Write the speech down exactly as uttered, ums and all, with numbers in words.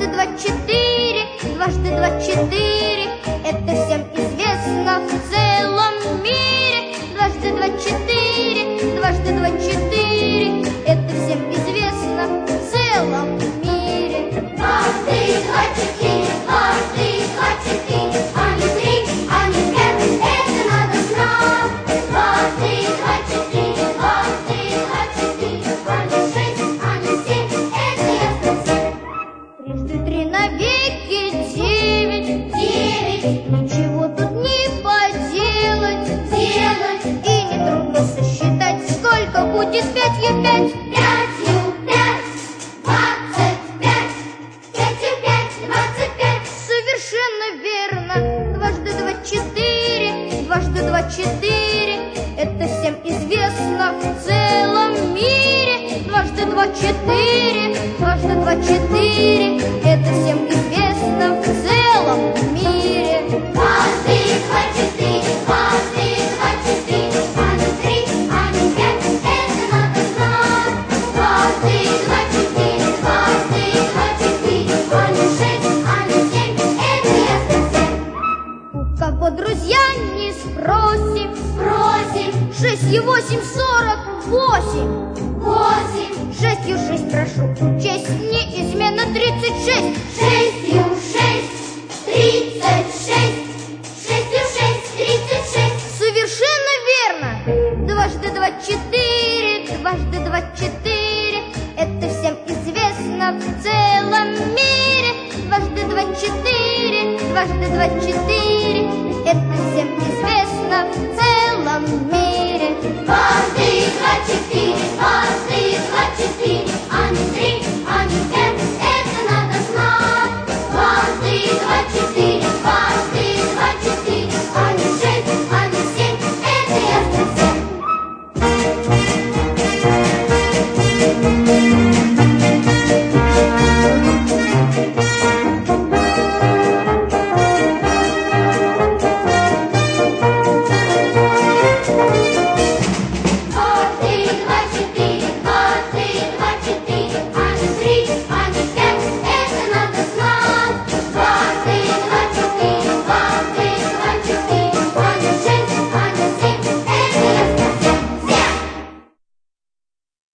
Дважды два четыре, дважды два четыре, это всем известно в целом мире. Дважды два четыре, дважды два четыре, это всем известно в целом мире. Дважды два четыре, дважды два четыре, а не три, а не пять, это надо знать. Дважды два четыре, дважды два четыре, а не шесть, а не семь, это ясно всем. Трижды три навеки девять, девять, ничего тут не поделать, делать. И не трудно сосчитать, сколько будет пятью пять. Пятью пять, двадцать пять, пятью пять, двадцать пять. Совершенно верно. Дважды два четыре, дважды два четыре, это всем известно в целом мире. Дважды два четыре, дважды два четыре, это всем известно в целом мире. Дважды два четыре, дважды два четыре, а не три, а не пять, это надо знать. Дважды два четыре, дважды два четыре, а не шесть, а не семь, это ясно всем. У кого друзья не спросим, спросим. Шестью восемь сорок восемь, восемь. Шестью шесть прошу учесть, неизменно тридцать шесть. Шестью шесть, тридцать шесть. Шестью шесть, тридцать шесть. Совершенно верно. Дважды два четыре, дважды два четыре, это всем известно в целом мире. Дважды два четыре, дважды два четыре, это всем известно в целом мире. Дважды два четыре, дважды два четыре, а не три.